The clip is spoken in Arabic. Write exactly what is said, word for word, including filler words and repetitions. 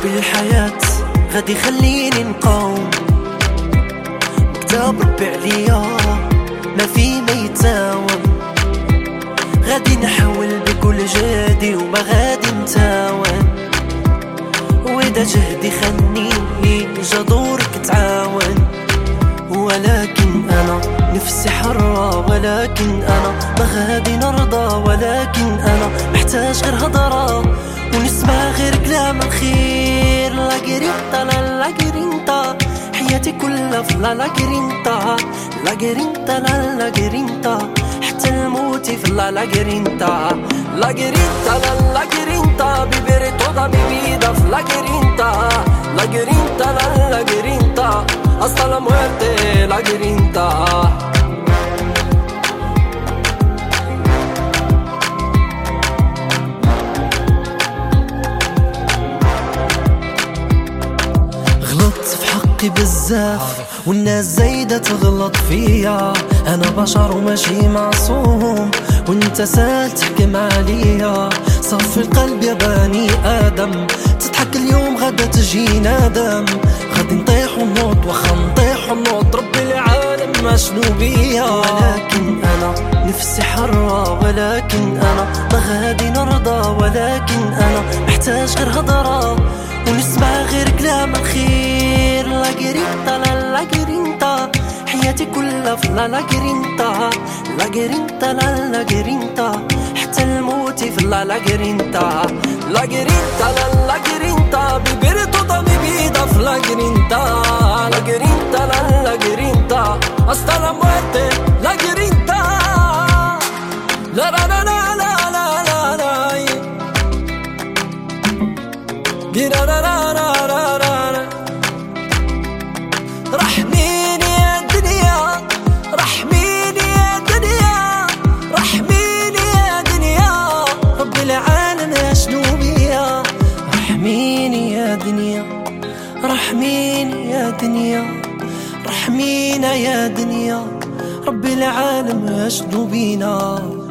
بالحياة غادي خليني نقاوم، كتاب ربي عليا ما في ما يتاوم، غادي نحاول بكل جهدي وما غادي نتاون، وإذا جهدي خني جا دورك تعاون. ولكن أنا نفسي حرة، ولكن أنا ما غادي نرضى، ولكن أنا محتاج غير هضرة ونسمع غير كلام الخير. لا جرينتا لا لا جرينتا حياتي كلها في لا لا جرينتا، لا جرينتا لا لا جرينتا حتى الموت في لا لا جرينتا، لا جرينتا لا لا جرينتا بيبري toda mi vida في لا جرينتا، لا جرينتا لا لا جرينتا hasta la muerte la grinta. غلطت في حقي بزاف والناس زايدة تغلط فيا، أنا بشر وماشي معصوم وانت سال تحكم عليا. صفي القلب يا بني آدم، تضحك اليوم غدا تجي ندم، غادي نطيح ونوض وخا نطيح ونوض ربي العالم ما شنو بيا. ولكن أنا نفسي حرة، ولكن أنا ما غادي نرضى، ولكن أنا محتاج غير هضرة ونسمع غير كلام الخير. لا جرينتا لا لا جرينتا حياتي كلها في لا لا جرينتا، لا جرينتا لا لا جرينتا حتى الموت في لا لا جرينتا، لا جرينتا لا لا جرينتا بيبري toda mi vida في لا جرينتا، لا جرينتا لا لا جرينتا hasta la muerte la جرينتا. لا لا لا لا لا لا لا لا لا لا لا لا لا. رحميني يا دنيا، رحميني يا دنيا، رحميني يا دنيا رب العالم يا شنو بيا. رحميني يا دنيا، رحميني يا دنيا، رحمينا يا دنيا رب العالم يا شنو بينا.